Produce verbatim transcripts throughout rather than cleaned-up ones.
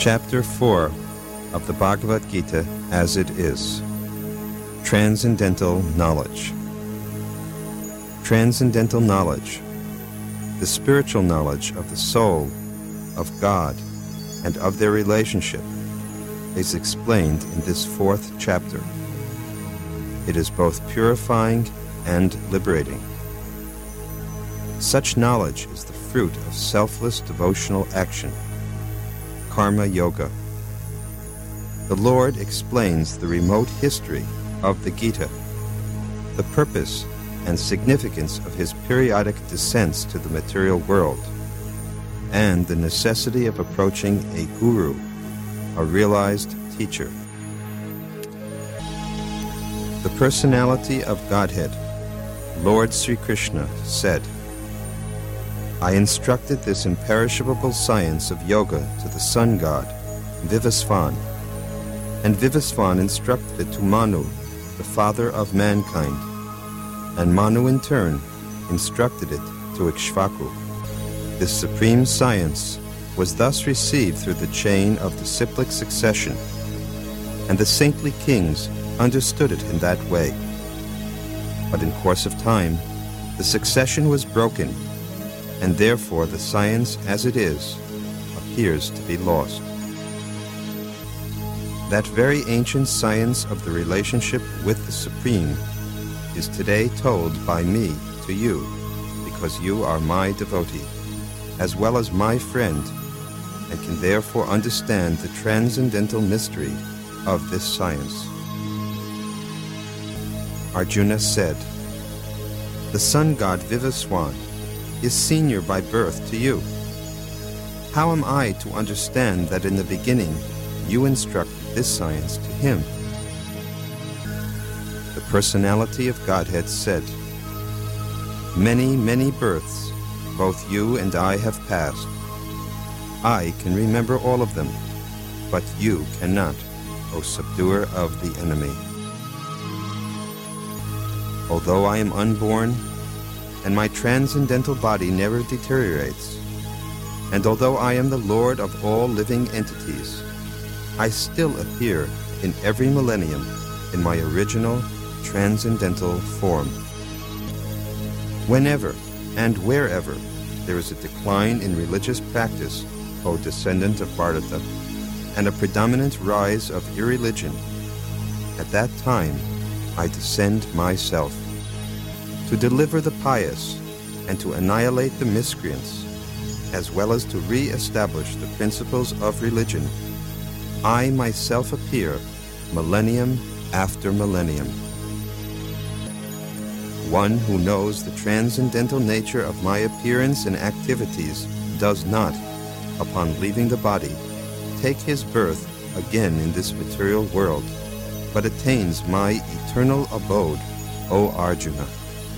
Chapter four of the Bhagavad Gita as it is. Transcendental Knowledge. Transcendental knowledge, the spiritual knowledge of the soul, of God, and of their relationship, is explained in this fourth chapter. It is both purifying and liberating. Such knowledge is the fruit of selfless devotional action, Karma Yoga. The Lord explains the remote history of the Gita, the purpose and significance of his periodic descents to the material world, and the necessity of approaching a guru, a realized teacher. The personality of Godhead, Lord Sri Krishna, said, I instructed this imperishable science of yoga to the sun god, Vivasvan, and Vivasvan instructed it to Manu, the father of mankind, and Manu in turn instructed it to Ikshvaku. This supreme science was thus received through the chain of disciplic succession, and the saintly kings understood it in that way. But in course of time, the succession was broken, and therefore the science as it is appears to be lost. That very ancient science of the relationship with the Supreme is today told by me to you, because you are my devotee, as well as my friend, and can therefore understand the transcendental mystery of this science. Arjuna said, the sun god Vivaswan is senior by birth to you. How am I to understand that in the beginning you instructed this science to him? The personality of Godhead said, many, many births both you and I have passed. I can remember all of them, but you cannot, O subduer of the enemy. Although I am unborn, and my transcendental body never deteriorates, and although I am the Lord of all living entities, I still appear in every millennium in my original transcendental form. Whenever and wherever there is a decline in religious practice, O descendant of Bharata, and a predominant rise of irreligion, at that time I descend myself, to deliver the pious and to annihilate the miscreants, as well as to re-establish the principles of religion. I myself appear millennium after millennium. One who knows the transcendental nature of my appearance and activities does not, upon leaving the body, take his birth again in this material world, but attains my eternal abode, O Arjuna.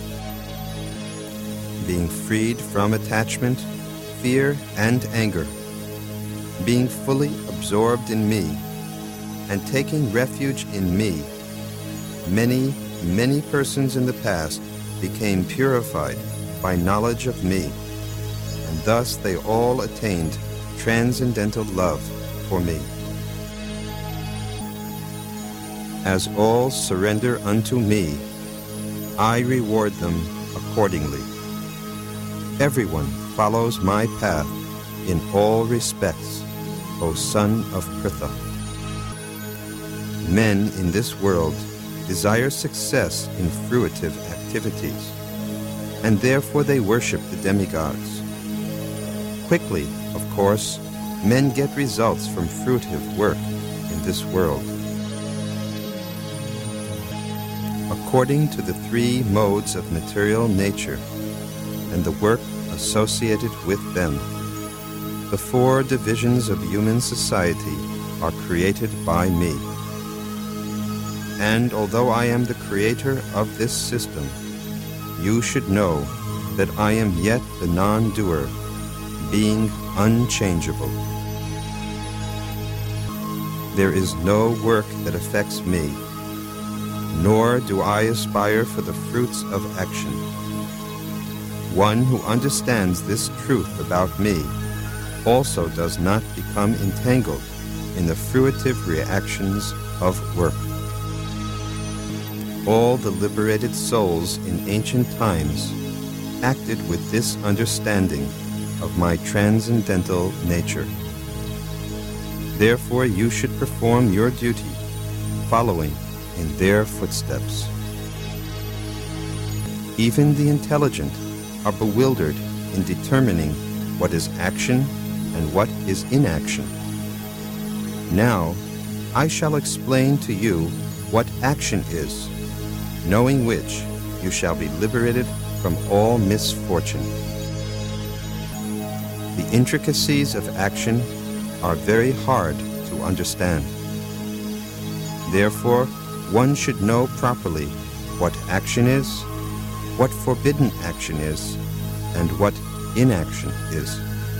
Being freed from attachment, fear, and anger, being fully absorbed in me, and taking refuge in me, many, many persons in the past became purified by knowledge of me, and thus they all attained transcendental love for me. As all surrender unto me, I reward them accordingly. Everyone follows my path in all respects, O son of Pritha. Men in this world desire success in fruitive activities, and therefore they worship the demigods. Quickly, of course, men get results from fruitive work in this world. According to the three modes of material nature and the work associated with them, the four divisions of human society are created by me. And although I am the creator of this system, you should know that I am yet the non-doer, being unchangeable. There is no work that affects me, nor do I aspire for the fruits of action. One who understands this truth about me also does not become entangled in the fruitive reactions of work. All the liberated souls in ancient times acted with this understanding of my transcendental nature. Therefore, you should perform your duty, following in their footsteps. Even the intelligent are bewildered in determining what is action and what is inaction. Now, I shall explain to you what action is, knowing which you shall be liberated from all misfortune. The intricacies of action are very hard to understand. Therefore, one should know properly what action is, what forbidden action is, and what inaction is.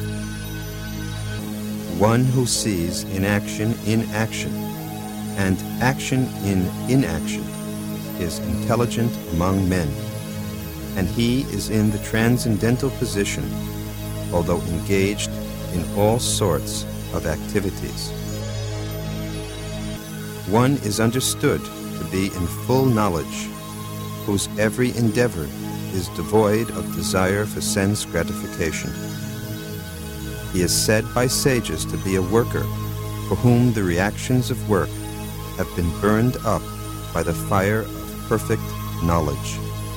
One who sees inaction in action and action in inaction is intelligent among men, and he is in the transcendental position, although engaged in all sorts of activities. One is understood to be in full knowledge, whose every endeavor is devoid of desire for sense gratification. He is said by sages to be a worker for whom the reactions of work have been burned up by the fire of perfect knowledge.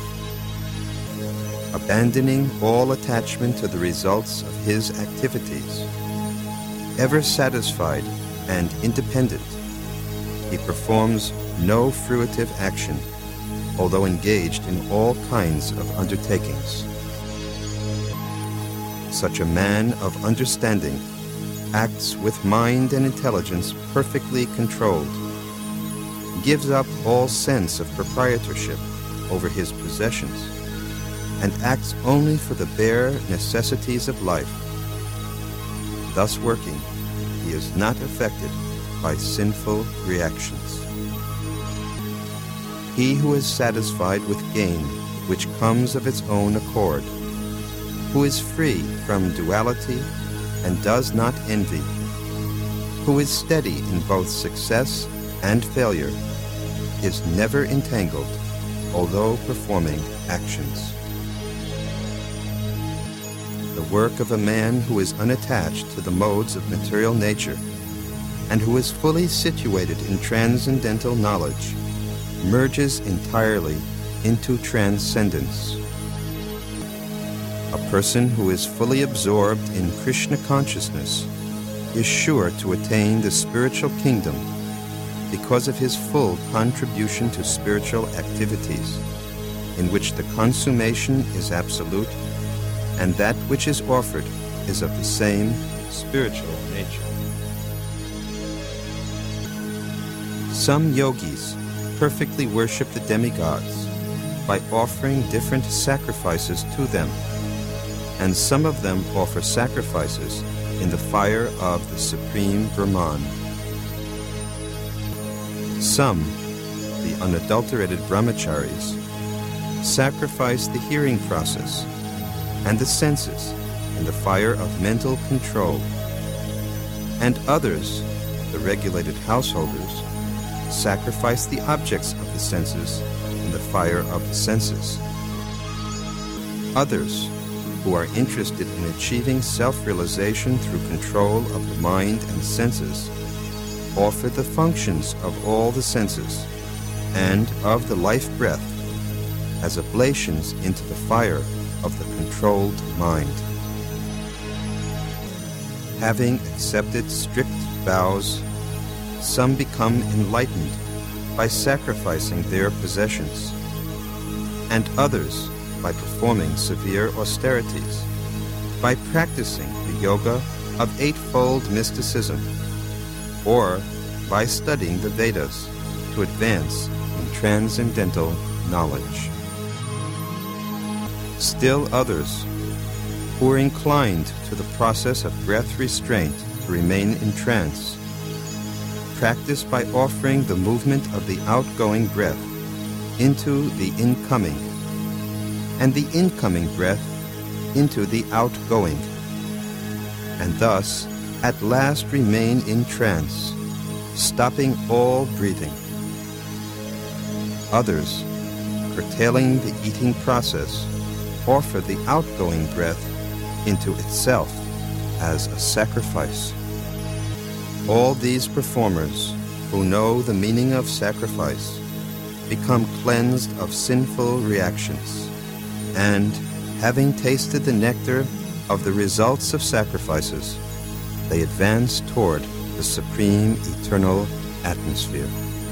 Abandoning all attachment to the results of his activities, ever satisfied and independent, he performs no fruitive action, although engaged in all kinds of undertakings. Such a man of understanding acts with mind and intelligence perfectly controlled, gives up all sense of proprietorship over his possessions, and acts only for the bare necessities of life. Thus working, he is not affected by sinful reactions. He who is satisfied with gain which comes of its own accord, who is free from duality and does not envy, who is steady in both success and failure, is never entangled, although performing actions. The work of a man who is unattached to the modes of material nature and who is fully situated in transcendental knowledge merges entirely into transcendence. A person who is fully absorbed in Krishna consciousness is sure to attain the spiritual kingdom because of his full contribution to spiritual activities, in which the consummation is absolute and that which is offered is of the same spiritual nature. Some yogis perfectly worship the demigods by offering different sacrifices to them, and some of them offer sacrifices in the fire of the Supreme Brahman. Some, the unadulterated brahmacharis, sacrifice the hearing process and the senses in the fire of mental control, and others, the regulated householders, sacrifice the objects of the senses in the fire of the senses. Others, who are interested in achieving self-realization through control of the mind and senses, offer the functions of all the senses and of the life breath as oblations into the fire of the controlled mind. Having accepted strict vows, some become enlightened by sacrificing their possessions, and others by performing severe austerities, by practicing the yoga of eightfold mysticism, or by studying the Vedas to advance in transcendental knowledge. Still others, who are inclined to the process of breath restraint to remain in trance, practice by offering the movement of the outgoing breath into the incoming, and the incoming breath into the outgoing, and thus at last remain in trance, stopping all breathing. Others, curtailing the eating process, offer the outgoing breath into itself as a sacrifice. All these performers who know the meaning of sacrifice become cleansed of sinful reactions, and, having tasted the nectar of the results of sacrifices, they advance toward the supreme eternal atmosphere.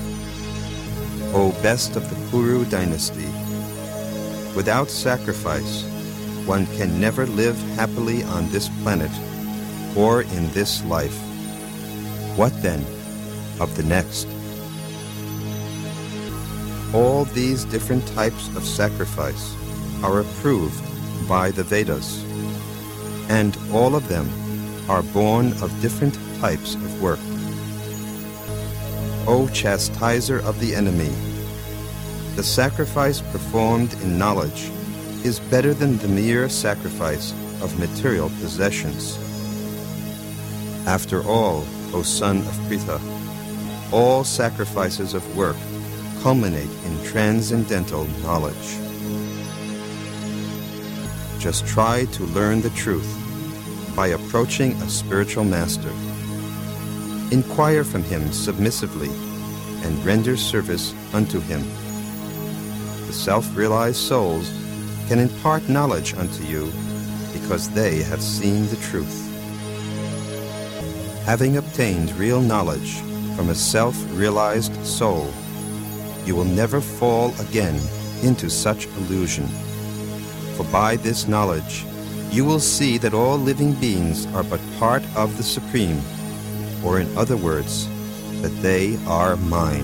O best of the Kuru dynasty, without sacrifice, one can never live happily on this planet or in this life. What then of the next? All these different types of sacrifice are approved by the Vedas, and all of them are born of different types of work. O chastiser of the enemy, the sacrifice performed in knowledge is better than the mere sacrifice of material possessions. After all, O son of Pritha, all sacrifices of work culminate in transcendental knowledge. Just try to learn the truth by approaching a spiritual master. Inquire from him submissively and render service unto him. The self-realized souls can impart knowledge unto you because they have seen the truth. Having obtained real knowledge from a self-realized soul, you will never fall again into such illusion. For by this knowledge, you will see that all living beings are but part of the Supreme, or in other words, that they are mine.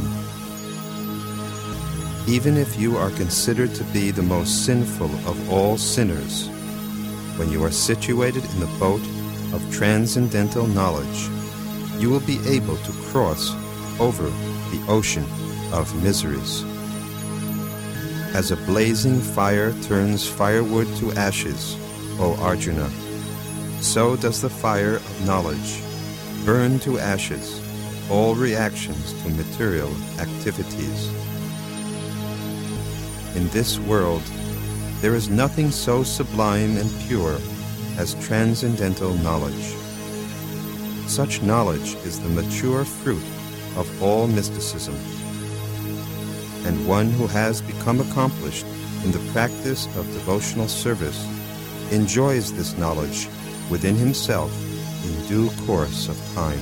Even if you are considered to be the most sinful of all sinners, when you are situated in the boat of transcendental knowledge, you will be able to cross over the ocean of miseries. As a blazing fire turns firewood to ashes, O Arjuna, so does the fire of knowledge burn to ashes all reactions to material activities. In this world, there is nothing so sublime and pure as transcendental knowledge. Such knowledge is the mature fruit of all mysticism, and one who has become accomplished in the practice of devotional service enjoys this knowledge within himself in due course of time.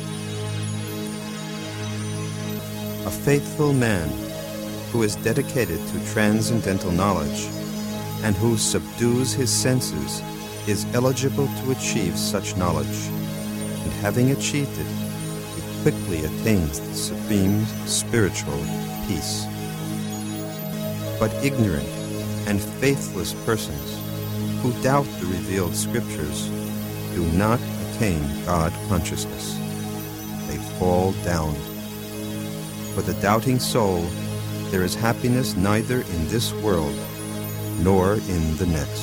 A faithful man who is dedicated to transcendental knowledge and who subdues his senses is eligible to achieve such knowledge, and having achieved it, he quickly attains the supreme spiritual peace. But ignorant and faithless persons who doubt the revealed scriptures do not attain God consciousness. They fall down. For the doubting soul, there is happiness neither in this world nor in the next.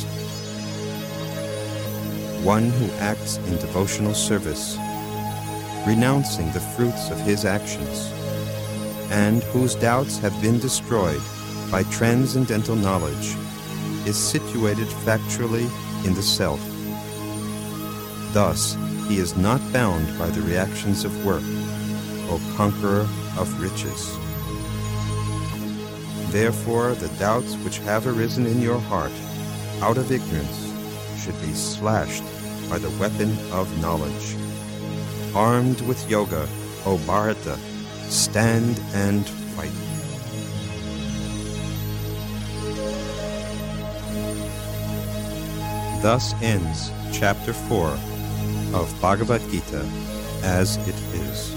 One who acts in devotional service, renouncing the fruits of his actions, and whose doubts have been destroyed by transcendental knowledge, is situated factually in the self. Thus, he is not bound by the reactions of work, O conqueror of riches. Therefore, the doubts which have arisen in your heart out of ignorance should be slashed by the weapon of knowledge. Armed with yoga, O Bharata, stand and fight. Thus ends chapter four of Bhagavad Gita as it is.